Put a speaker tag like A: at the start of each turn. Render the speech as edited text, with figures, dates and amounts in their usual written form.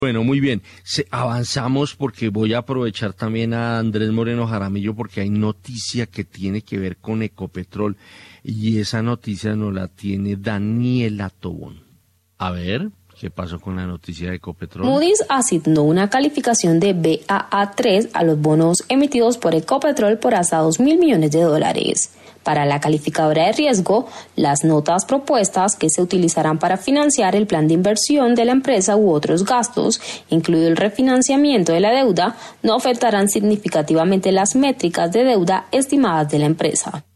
A: Bueno, muy bien. Avanzamos porque voy a aprovechar también a Andrés Moreno Jaramillo porque hay noticia que tiene que ver con Ecopetrol y esa noticia nos la tiene Daniela Tobón. A ver, ¿qué pasó con la noticia de Ecopetrol?
B: Moody's asignó una calificación de Baa3 a los bonos emitidos por Ecopetrol por hasta $2.000 millones. Para la calificadora de riesgo, las notas propuestas que se utilizarán para financiar el plan de inversión de la empresa u otros gastos, incluido el refinanciamiento de la deuda, no afectarán significativamente las métricas de deuda estimadas de la empresa.